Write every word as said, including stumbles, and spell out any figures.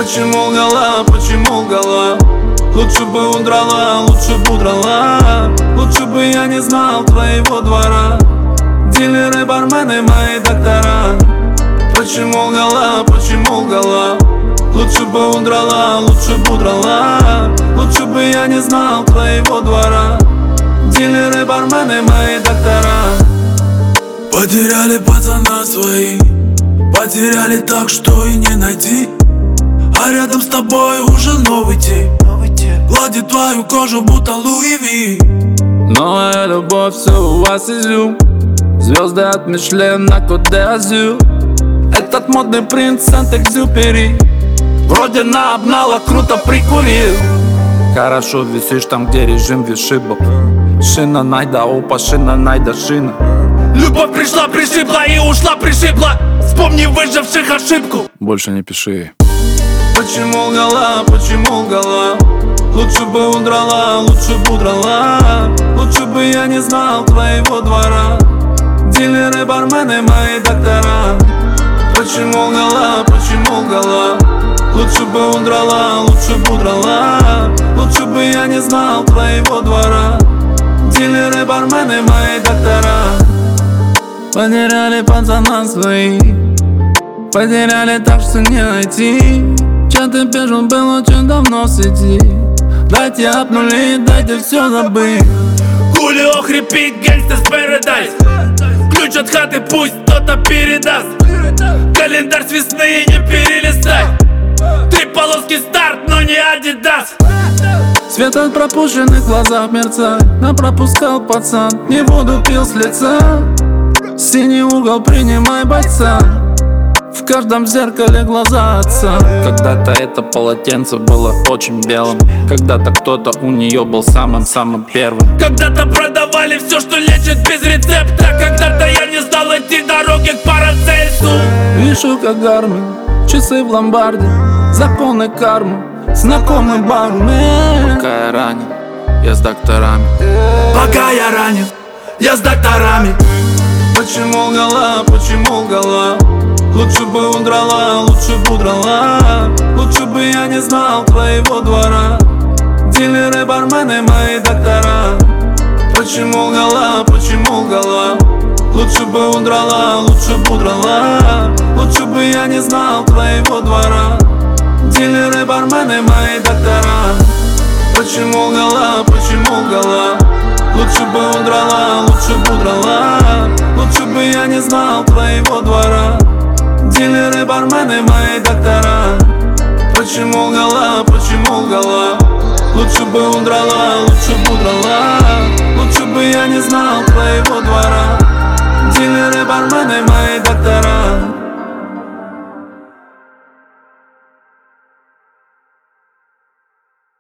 Почему лгала, почему лгала? Лучше бы удрала, лучше бы удрала. Лучше бы я не знал твоего двора. Дилеры, бармены, мои доктора. Почему лгала, почему лгала? Лучше бы удрала, лучше бы удрала. Лучше бы я не знал твоего двора. Дилеры, бармены, мои доктора. Потеряли пацана свои, потеряли так, что и не найти. А рядом с тобой уже новый тип, гладит твою кожу, будто Луи Ви. Новая любовь, все у вас изюм. Звезды от Мишлен на Кот-д'Азюр. Этот модный принц Сент-Экзюпери вроде на обнала круто прикурил. Хорошо висишь там, где режим вишибл. Шина найда опа, шина найда шина. Любовь пришла, пришибла и ушла, пришибла. Вспомни выживших ошибку. Больше не пиши. Почему лгала, почему лгала? Лучше бы удрала, лучше бы удрала. Лучше бы я не знал твоего двора. Дилеры, бармены, мои доктора. Почему лгала, почему лгала? Лучше бы удрала, лучше бы удрала. Лучше бы я не знал твоего двора. Дилеры, бармены, мои доктора. Потеряли пацана свои, потеряли так, что не найти. Чаты пишут, был очень давно в сети. Дайте обнули, дайте все забыть. Хулио хрипит, Gangsta's Paradise. Ключ от хаты пусть кто-то передаст. Календарь с весны не перелистай. Три полоски старт, но не Адидас. Свет от пропущенных глазах мерцает. Напропускал пацан, не воду пил с лица. Синий угол, принимай бойца. В каждом зеркале глаза отца. Когда-то это полотенце было очень белым. Когда-то кто-то у нее был самым-самым первым. Когда-то продавали все, что лечит без рецепта. Когда-то я не знал эти дороги к Парацельсу. Вишу как Гармин, часы в ломбарде. Законы кармы, знакомый бармен. Пока я ранен, я с докторами. Пока я ранен, я с докторами. Почему лгала, почему лгала? Лучше бы удрала, лучше бы удрала. Лучше бы я не знал твоего двора. Дилеры, бармены, мои доктора. Почему лгала, почему лгала? Лучше бы удрала, лучше бы удрала. Лучше бы я не знал твоего двора. Дилеры, бармены, мои доктора. Почему лгала, почему лгала? Лучше бы удрала, лучше бы удрала. Лучше бы я не знал твоего двора. Дилеры, бармены, мои доктора. Почему лгала, почему лгала? Лучше бы удрала, лучше бы удрала. Лучше бы я не знал твоего двора.